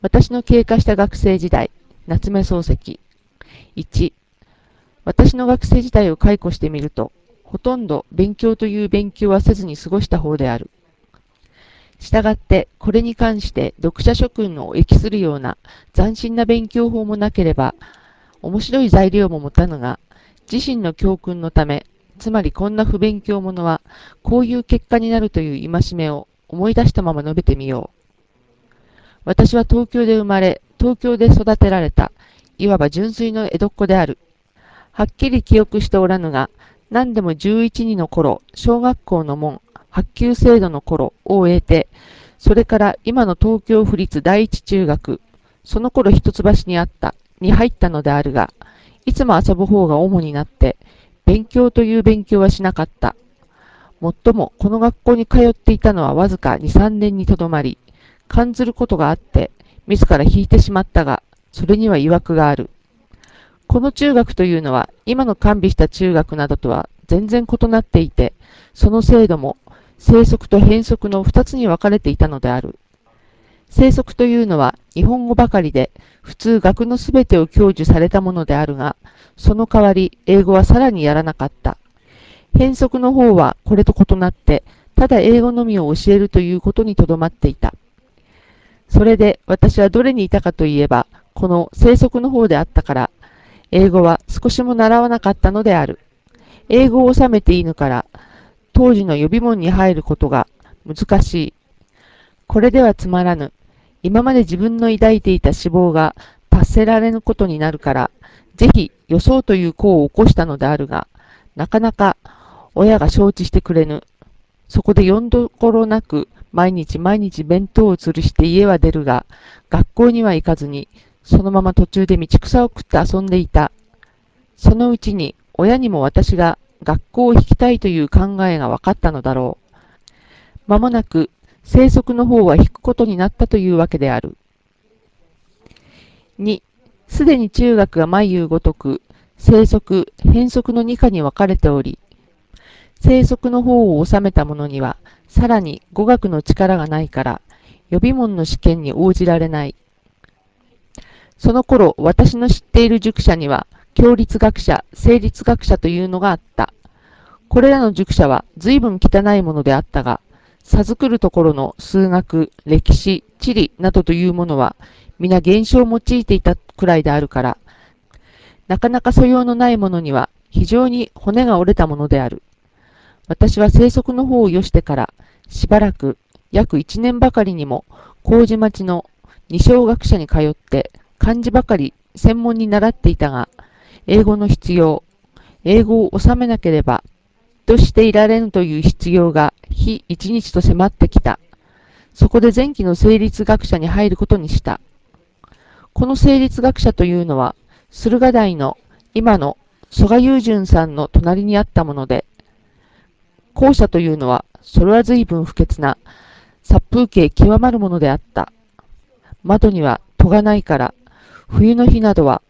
私の経過した学生時代、夏目漱石。1、私の学生時代を回顧してみると、ほとんど勉強という勉強はせずに過ごした方である。したがって、これに関して読者諸君を益するような斬新な勉強法もなければ、面白い材料も持たぬが、自身の教訓のため、つまりこんな不勉強者は、こういう結果になるという戒めを思い出したまま述べてみよう。私は東京で生まれ、東京で育てられた、いわば純粋の江戸っ子である。はっきり記憶しておらぬが、何でも11、2の頃、小学校の門、発給制度の頃を終えて、それから今の東京府立第一中学、その頃一橋にあった、に入ったのであるが、いつも遊ぶ方が主になって、勉強という勉強はしなかった。もっとも、この学校に通っていたのはわずか2、3年にとどまり、感ずることがあって、自ら引いてしまったが、それには曰くがある。この中学というのは、今の完備した中学などとは全然異なっていて、その制度も、生則と変則の二つに分かれていたのである。生則というのは日本語ばかりで、普通学のすべてを享受されたものであるが、その代わり英語はさらにやらなかった。変則の方はこれと異なって、ただ英語のみを教えるということにとどまっていた。それで私はどれにいたかといえば、この生則の方であったから、英語は少しも習わなかったのである。英語を収めていぬから、当時の予備門に入ることが難しい。これではつまらぬ。今まで自分の抱いていた志望が達せられぬことになるから、ぜひ予想という功を起こしたのであるが、なかなか親が承知してくれぬ。そこでよんどころなく毎日毎日弁当を吊るして家は出るが、学校には行かずに、そのまま途中で道草を食って遊んでいた。そのうちに親にも私が学校を引きたいという考えが分かったのだろう。間もなく生息の方は引くことになったというわけである。2、すでに中学が前いうごとく、生息、変則の二科に分かれており、生息の方を収めた者には、さらに語学の力がないから、予備門の試験に応じられない。その頃、私の知っている塾舎には、教律学者、生理学者というのがあった。これらの塾舎は随分汚いものであったが、授くるところの数学、歴史、地理などというものは、皆現象を用いていたくらいであるから、なかなか素養のないものには非常に骨が折れたものである。私は生息の方をよしてから、しばらく約1年ばかりにも、麹町の二小学者に通って、漢字ばかり専門に習っていたが、英語の必要、英語を収めなければ、としていられぬという必要が日一日と迫ってきた。そこで前期の生理学者に入ることにした。この生理学者というのは、駿河台の今の蘇我雄純さんの隣にあったもので、後者というのは、それは随分不潔な殺風景極まるものであった。窓には戸がないから、冬の日などは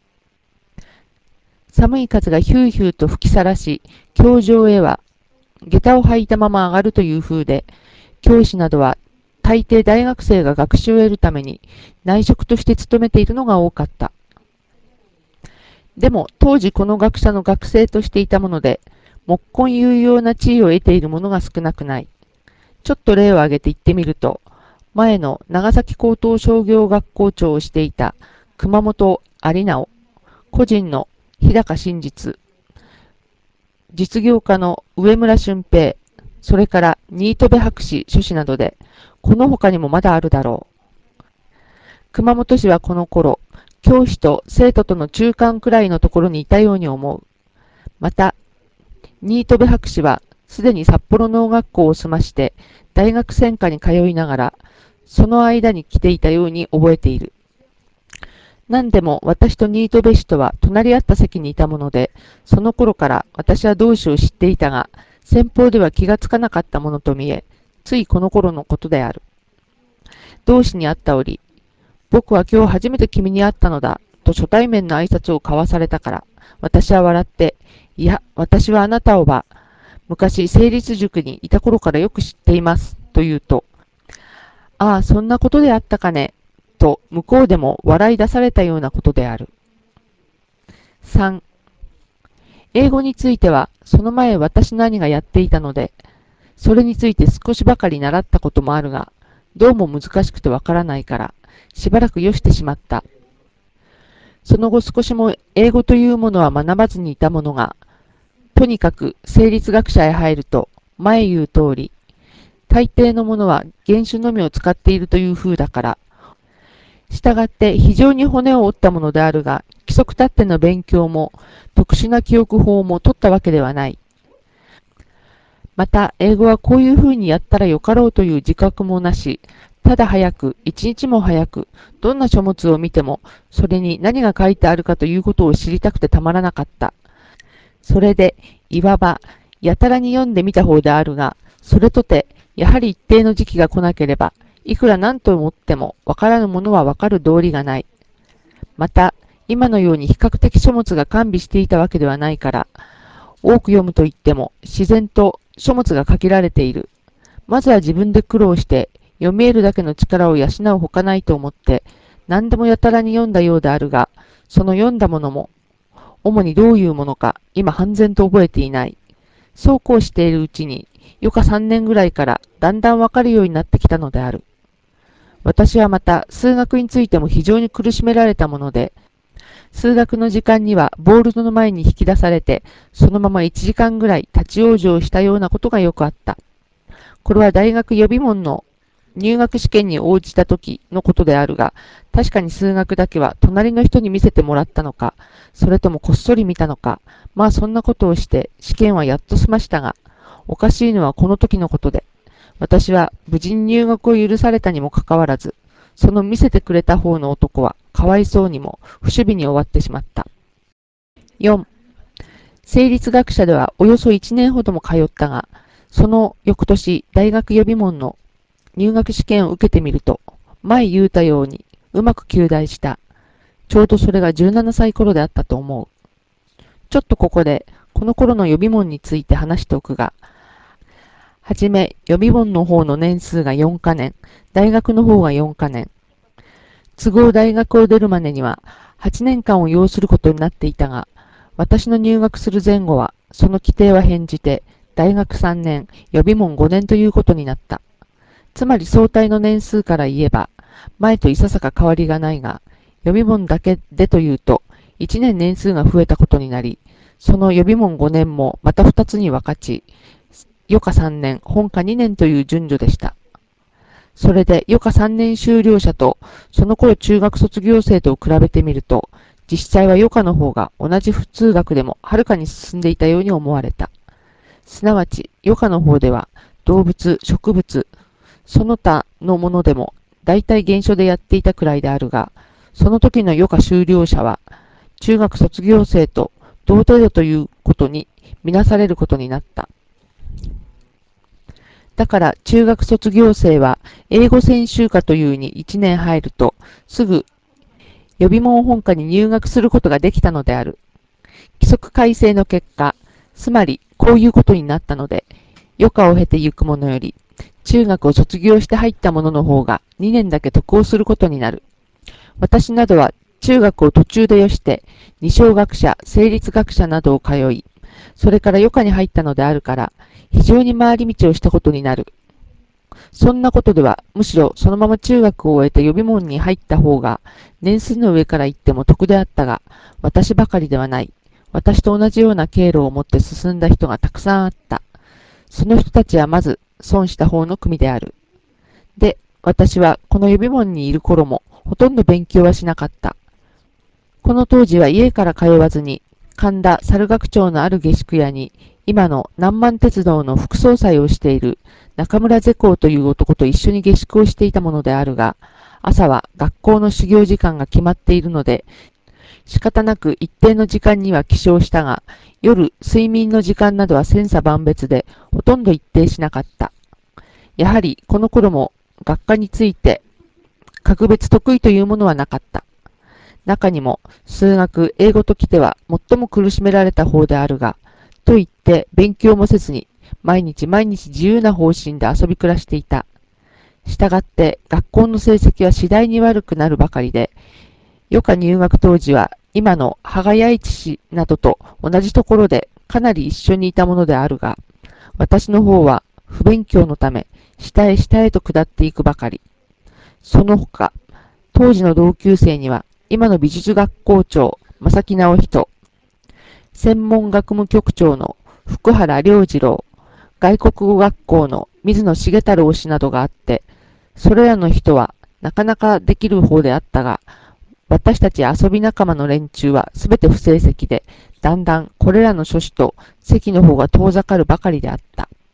寒い風がヒューヒューと吹きさらし、教場へは下駄を履いたまま上がるという風で、教師などは大抵大学生が学習を得るために内職として勤めているのが多かった。でも当時この学者の学生としていたもので、木工有用な地位を得ている者が少なくない。ちょっと例を挙げて言ってみると、前の長崎高等商業学校長をしていた熊本有直、個人の日高真実、実業家の上村俊平、それから新渡戸博士書士などで、この他にもまだあるだろう。熊本市はこの頃、教師と生徒との中間くらいのところにいたように思う。また、新渡戸博士はすでに札幌農学校を済まして、大学専科に通いながら、その間に来ていたように覚えている。何でも私と新渡戸氏とは隣り合った席にいたもので、その頃から私は同志を知っていたが、先方では気がつかなかったものと見え、ついこの頃のことである。同志に会った折、僕は今日初めて君に会ったのだ、と初対面の挨拶を交わされたから、私は笑って、いや、私はあなたを昔、成立塾にいた頃からよく知っています、と言うと、ああ、そんなことであったかね、 と向こうでも笑い出されたようなことである。3、英語については、その前私の兄がやっていたので、それについて少しばかり習ったこともあるが、どうも難しくてわからないから、しばらくよしてしまった。その後少しも英語というものは学ばずにいたものが、とにかく生理学者へ入ると、前言う通り、大抵のものは原種のみを使っているという風だから、したがって非常に骨を折ったものであるが、規則立っての勉強も特殊な記憶法も取ったわけではない。また、英語はこういう風にやったらよかろうという自覚もなし、ただ早く、一日も早く、どんな書物を見ても、それに何が書いてあるかということを知りたくてたまらなかった。それで、いわば、やたらに読んでみた方であるが、それとて、やはり一定の時期が来なければ、いくら何と思っても、わからぬものはわかる道理がない。また、今のように比較的書物が完備していたわけではないから、多く読むと言っても、自然と書物が限られている。まずは自分で苦労して、読めるだけの力を養うほかないと思って、何でもやたらに読んだようであるが、その読んだものも、主にどういうものか、今半然と覚えていない。そうこうしているうちに、余か3年ぐらいからだんだんわかるようになってきたのである。私はまた、数学についても非常に苦しめられたもので、数学の時間にはボールの前に引き出されて、そのまま1時間ぐらい立ち往生したようなことがよくあった。これは大学予備門の入学試験に応じた時のことであるが、確かに数学だけは隣の人に見せてもらったのか、それともこっそり見たのか、まあそんなことをして試験はやっと済ましたが、おかしいのはこの時のことで、私は無事に入学を許されたにもかかわらず、その見せてくれた方の男はかわいそうにも不守備に終わってしまった。4、生理学者ではおよそ1年ほども通ったが、その翌年大学予備門の入学試験を受けてみると、前言うたようにうまく及第した。ちょうどそれが17歳頃であったと思う。ちょっとここで、この頃の予備門について話しておくが、はじめ予備門の方の年数が4カ年、大学の方が4カ年。都合大学を出るまでには8年間を要することになっていたが、私の入学する前後は、その規定は返じて、大学3年、予備門5年ということになった。つまり相対の年数から言えば、前といささか変わりがないが、予備門だけでというと、1年年数が増えたことになり、その予備門5年もまた2つに分かち、余暇3年、本科2年という順序でした。それで余暇3年修了者と、その頃中学卒業生と比べてみると、実際は余暇の方が同じ普通学でもはるかに進んでいたように思われた。すなわち余暇の方では動物、植物、その他のものでも大体原書でやっていたくらいであるが、その時の余暇修了者は中学卒業生と同程度ということにみなされることになった。だから中学卒業生は英語専修科というに1年入るとすぐ予備門本科に入学することができたのである。規則改正の結果、つまりこういうことになったので、余暇を経て行く者より中学を卒業して入った者の方が2年だけ得をすることになる。私などは中学を途中でよして、二小学者、生理学者などを通い、それから余暇に入ったのであるから、非常に回り道をしたことになる。そんなことでは、むしろそのまま中学を終えて予備門に入った方が、年数の上から言っても得であったが、私ばかりではない。私と同じような経路を持って進んだ人がたくさんあった。その人たちはまず損した方の組である。で、私はこの予備門にいる頃も、ほとんど勉強はしなかった。この当時は家から通わずに、神田猿楽町のある下宿屋に、今の南満鉄道の副総裁をしている中村世光という男と一緒に下宿をしていたものであるが、朝は学校の始業時間が決まっているので、仕方なく一定の時間には起床したが、夜、睡眠の時間などは千差万別で、ほとんど一定しなかった。やはり、この頃も学科について、格別得意というものはなかった。中にも、数学、英語ときては最も苦しめられた方であるが、と言って勉強もせずに、毎日毎日自由な方針で遊び暮らしていた。 したがって学校の成績は次第に悪くなるばかりで、余暇入学当時は今の羽賀八一氏などと同じところでかなり一緒にいたものであるが、私の方は不勉強のため下へ下へと下っていくばかり。その他、当時の同級生には今の美術学校長正木直人、専門学務局長の福原良次郎、外国語学校の水野重太郎氏などがあって、それらの人はなかなかできる方であったが、私たち遊び仲間の連中はすべて不成績で、だんだんこれらの諸子と席の方が遠ざかるばかりであった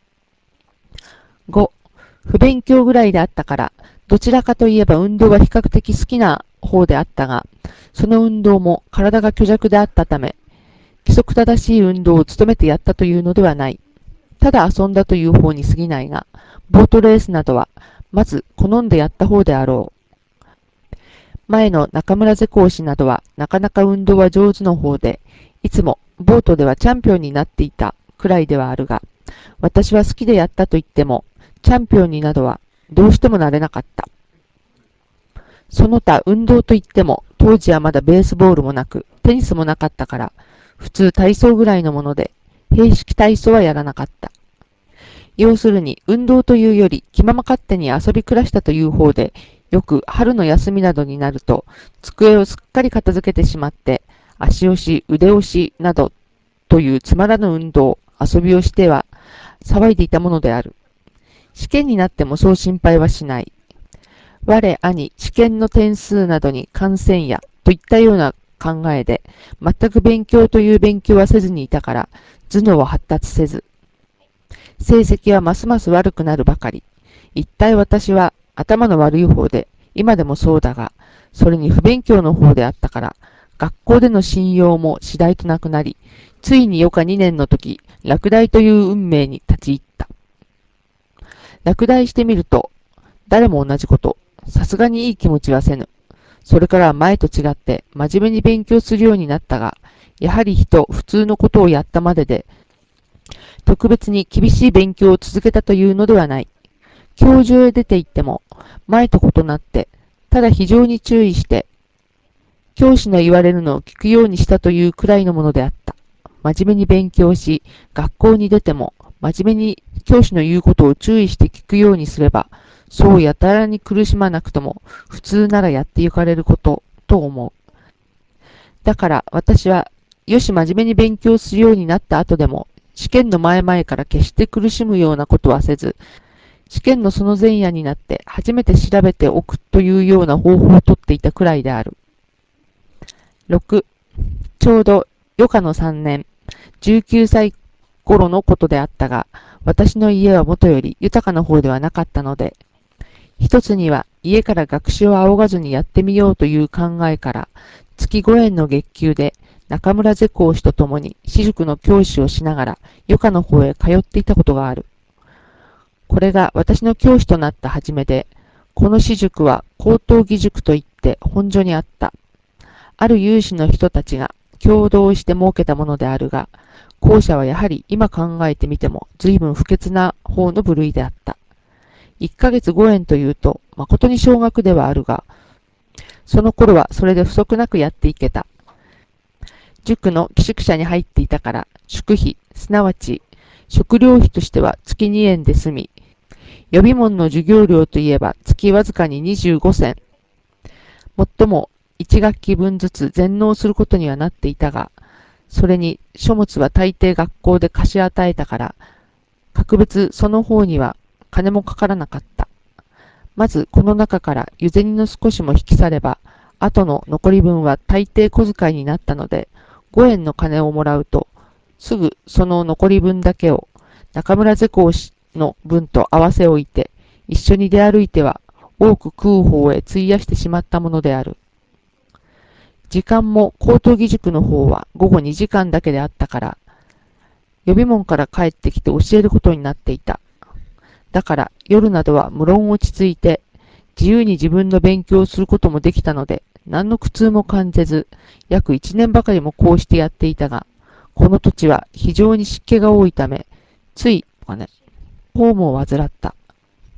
。5、不勉強ぐらいであったから、どちらかといえば運動は比較的好きな方であったが、その運動も体が虚弱であったため、規則正しい運動を努めてやったというのではない。ただ遊んだという方に過ぎないが、ボートレースなどは、まず好んでやった方であろう。前の中村瀬講師などは、なかなか運動は上手の方で、いつもボートではチャンピオンになっていたくらいではあるが、私は好きでやったと言っても、チャンピオンになどはどうしてもなれなかった。その他運動といっても、当時はまだベースボールもなく、テニスもなかったから、普通体操ぐらいのもので、平式体操はやらなかった。要するに、運動というより、気まま勝手に遊び暮らしたという方で、よく春の休みなどになると、机をすっかり片付けてしまって、足押し、腕押しなどというつまらぬ運動、遊びをしては騒いでいたものである。試験になってもそう心配はしない。我兄、試験の点数などに感染や、といったような考えで、全く勉強という勉強はせずにいたから、頭脳は発達せず、成績はますます悪くなるばかり。一体私は頭の悪い方で、今でもそうだが、それに不勉強の方であったから、学校での信用も次第となくなり、ついに余暇2年の時、落第という運命に立ち入った。落第してみると、誰も同じこと、さすがにいい気持ちはせぬ。それから前と違って真面目に勉強するようになったが、やはり普通のことをやったまでで、特別に厳しい勉強を続けたというのではない。教授へ出て行っても、前と異なって、ただ非常に注意して、教師の言われるのを聞くようにしたというくらいのものであった。真面目に勉強し、学校に出ても、真面目に教師の言うことを注意して聞くようにすれば、そうやたらに苦しまなくとも、普通ならやってゆかれること、と思う。だから私は、よし真面目に勉強するようになった後でも、試験の前々から決して苦しむようなことはせず、試験のその前夜になって初めて調べておくというような方法をとっていたくらいである。6、ちょうど余暇の3年、19歳頃のことであったが、私の家はもとより豊かな方ではなかったので、一つには家から学費を仰がずにやってみようという考えから、月5円の月給で中村瀬講師と共に私塾の教師をしながら余暇の方へ通っていたことがある。これが私の教師となった初めで、この私塾は高等義塾といって本所にあった。ある有志の人たちが共同して設けたものであるが、校舎はやはり今考えてみても随分不潔な方の部類であった。1ヶ月5円というと誠に少額ではあるが、その頃はそれで不足なくやっていけた。塾の寄宿舎に入っていたから、宿費、すなわち食料費としては月2円で済み、予備門の授業料といえば月わずかに25銭。もっとも1学期分ずつ全納することにはなっていたが、それに書物は大抵学校で貸し与えたから、格別その方には金もかからなかった。まずこの中から湯銭の少しも引き去れば、後の残り分は大抵小遣いになったので、5円の金をもらうと、すぐその残り分だけを中村瀬講師の分と合わせ置いて、一緒に出歩いては多く食う方へ費やしてしまったものである。時間も高等義塾の方は午後2時間だけであったから、予備門から帰ってきて教えることになっていた。だから夜などは無論落ち着いて、自由に自分の勉強をすることもできたので、何の苦痛も感じず、約1年ばかりもこうしてやっていたが、この土地は非常に湿気が多いため、つい、ホームを患った。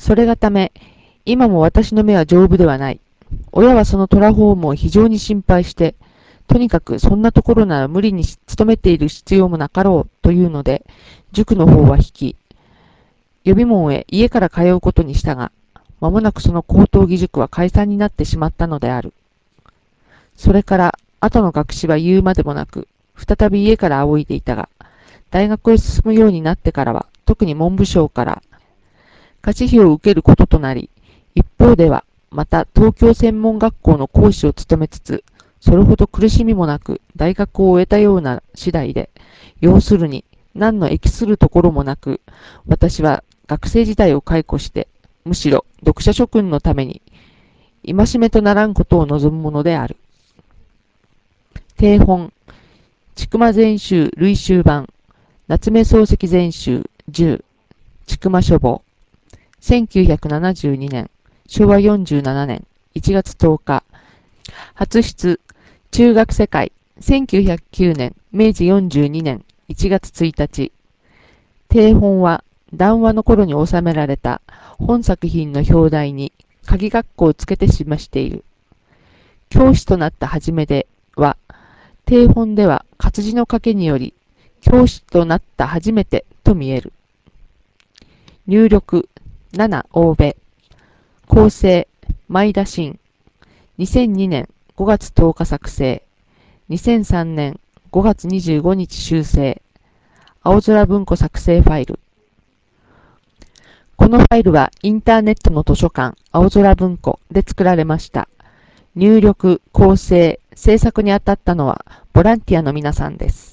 それがため、今も私の目は丈夫ではない。親はそのトラフォームを非常に心配して、とにかくそんなところなら無理に勤めている必要もなかろうというので、塾の方は引き、予備門へ家から通うことにしたが、間もなくその高等義塾は解散になってしまったのである。それから、後の学士は言うまでもなく、再び家から仰いでいたが、大学へ進むようになってからは、特に文部省から可知費を受けることとなり、一方では、また東京専門学校の講師を務めつつ、それほど苦しみもなく大学を終えたような次第で、要するに何の益するところもなく、私は学生時代を解雇して、むしろ読者諸君のために、戒めとならんことを望むものである。定本、千曲全集類集版、夏目漱石全集10、千曲書房。1972年、昭和47年1月10日、初出、中学世界、1909年、明治42年1月1日、定本は談話の頃に収められた本作品の表題に鍵括弧をつけて示している。教師となった初めでは、定本では活字の賭けにより、教師となった初めてと見える。入力、7欧米。構成、前田真。2002年5月10日作成。2003年5月25日修正。青空文庫作成ファイル。このファイルはインターネットの図書館、青空文庫で作られました。入力、構成、制作に当たったのはボランティアの皆さんです。